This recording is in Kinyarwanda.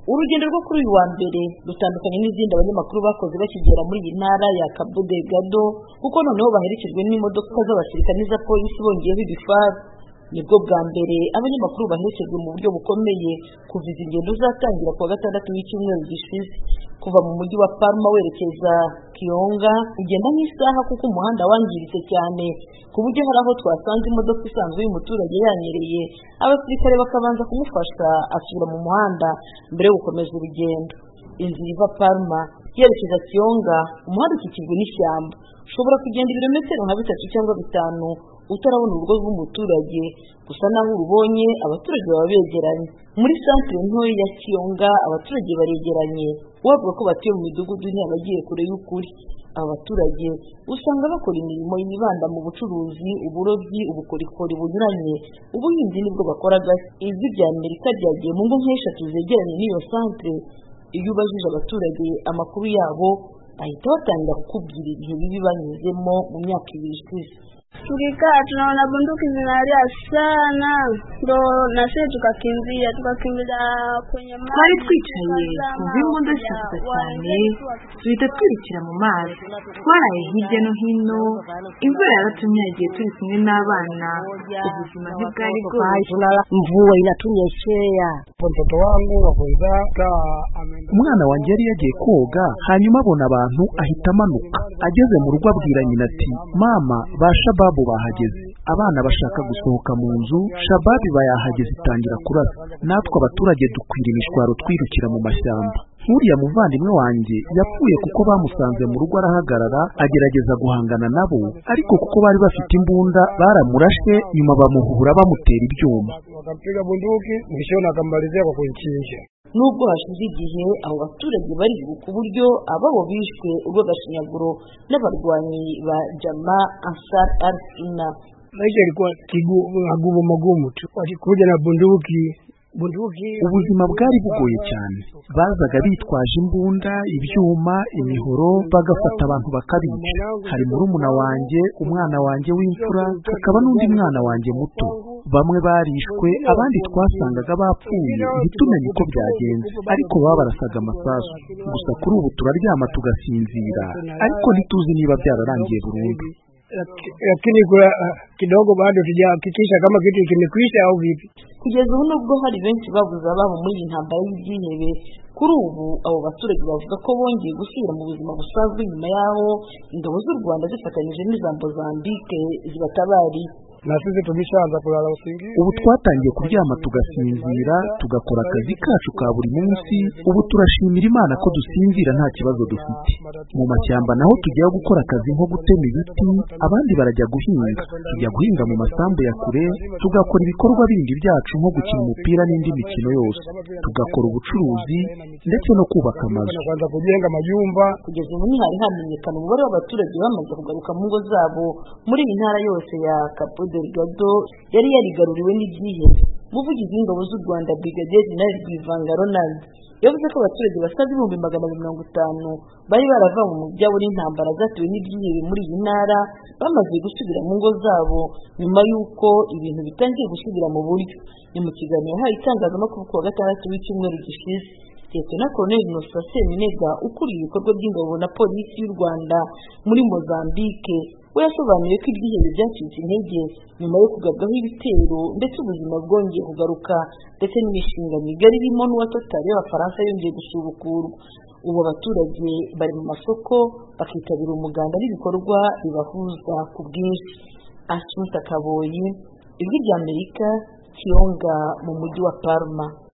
Urugendo rwo kuri uyu wa mbere rutandukanye n'izindi abanyamakuru bakoze bakigera muri iyi ntara ya Cabo Delgado kuko noneho baherekejwe n'imodoka z'abasirikare n'iza polisi bongeyeho ibifaru. Nibwo bwa mbere abanyamakuru baherekejwe mu buryo bukomeye kuva izi ngendo zatangira kuwa gatandatu w'icyumweru gishize. Kuva mu mujyi wa Palma werekeza Kionga ugenda nk'isaha kuko umuhanda wangiritse cyane ku buryo hari aho twasanze imodoka isanzwe y'umuturage yanyereye, abasirikare bakabanza kumufasha asubira mu muhanda mbere yo gukomeza urugendo. Inzira iva Palma yerekeza Kionga umuhanda ukikijwe n'ishyamba, ushobora kugenda ibirometero nka 3 cyangwa 5 utarabona urugo rw'umuturage, gusa naho urubonye abaturage baba begeranye. Muri centre ntoya ya Kionga abaturage baregeranye, wavuga ko batuye mu midugudu ntibagiye kure y'ukuri. Aba baturage usanga bakora imirimo yibanda mu bucuruzi, uburobyi, ubukorikori bunyuranye, ubuhinzi nibwo bakoraga. Ijwi rya Amerika ryagiye mu ngo nk'eshatu zegeranye n'iyo centre. Iyo ubajije abaturage amakuru yabo bahita batangira kukubwira ibihe bibi banyuzemo mu myaka 2 ishize. Tukikaa tunaona bunduki zinalia sana, ndo na sisi tukakimbiza kwenye maji. Twari twicaye kumva imbunda zisasa cyane, duhita twirikira mu mazi. Twaraye hirya no hino, imvura yaratunyagiye turi kumwe n'abana, ubuzima ntibwari bwose. Mvua inatunyeshea. Mtoto wangu wakuza umwana wanjye yari yagiye koga, hanyuma abona abantu ahita amanuka. Ageze mu rugo abwira nyina ati, mama ba Shababu bahageze. Abana bashaka gusohoka mu nzu, Shababi bayahageze itangira kurasa. Natwe abaturage dukwira imishwaro twirukira mu mashyamba. Nkuriya muvandimwe wanjye yapfuye kuko bamusanze mu rugo arahagarara agerageza guhangana nabo, ariko kuko bari bafite imbunda baramurashe, nyuma bamuhura bamutera ibyuma. Wakampiga bunduki mwisho akamalizia kwa kunchinja. Nubwo hashize igihe abo baturage bari ku buryo ababo bishwe urw'agashinyaguro n'abarwanyi ba Jama Ansar al-Sunna. Maisha ilikuwa magumu tu, walikuja na bunduki. Ubuzima bwari bugoye cyane, bazaga bitwaje imbunda, ibyuma, imihoro, bagafata abantu bakabica. Hari murumuna wanjye, umwana wanjye w'imfura, hakaba n'undi mwana wanjye muto. Bamwe barishwe, abandi twasangaga bapfuye, ntitumenye uko byagenze, ariko baba barasaga amasasu. Gusa kuri ubu turaryama tugasinzira, ariko ntituzi niba byararangiye burundu. Lakini kwa kidogo bado tujahakikisha kama kitu kimekwisha au vipi. Kugeza ubu nubwo hari benshi babuze ababo muri iyi ntambara y'ibyihebe, kuri ubu abo baturage bavuga ko bongeye gusubira mu buzima busanzwe nyuma yaho ingabo z'u Rwanda zifatanyije n'iza Mozambique zibatabari. Na sisi tumeshaanza kulala usingizi. Ubu twatangiye kuryama tugasinzira, tugakora akazi kacu ka buri munsi. Ubu turashimira Imana ko dusinzira nta kibazo dufite. Mu mashyamba naho tujya gukora akazi nko gutema ibiti, abandi barajya guhinga. Tujya guhinga mu masambu ya kure, tugakora ibikorwa bindi byacu nko gukina umupira n'indi mikino yose. Tugakora ubucuruzi ndetse no kubaka amazu. Kujenga majumba. Kugeza ubu ntihari hamenyekana umubare w'abaturage bamaze kugaruka mu ngo zabo muri iyi ntara yose ya Cabo Delgado yari yarigaruriwe n'ibyihebe. Umuvugizi w'ingabo z'u Rwanda Brigadier General Rwivanga Ronald yavuze ko abaturage basaga 250 bari barava mu byabo n'intambara zatewe n'ibyihebe muri iyi ntara bamaze gusubira mu ngo zabo nyuma y'uko ibintu bitangiye gusubira mu buryo. Ni mu kiganiro yahaye itangazamakuru kuwa gatandatu w'icyumweru gishize, Lieutenant Colonel Innocent Seminega ukuriye ibikorwa by'ingabo na polisi y'u Rwanda muri Mozambique we yasobanuye ko ibyihebe byacitse intege nyuma yo kugabwaho ibitero ndetse ubuzima bwongeye kugaruka ndetse n'imishinga migari irimo n'uwa Total y'Abafaransa yongeye gusubukurwa. Ubu abaturage bari mu masoko bakitabira umuganda n'ibikorwa bibahuza ku bwinshi. Assunta Kaboyi, Ijwi rya Amerika, Kionga mu mujyi wa Palma.